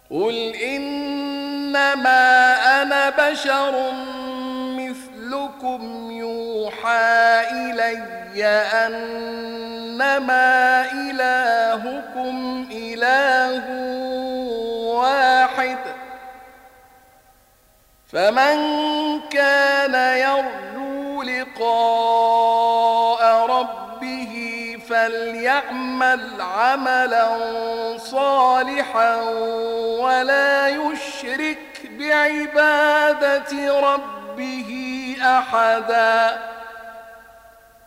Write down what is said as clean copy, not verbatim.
قل إنما أنا بشر مثلكم يوحى إلي أنما إلهكم إله واحد فمن كان يرجو لقاء ربه فليعمل عملا صالحا ولا يشرك بعبادة ربه أحدا.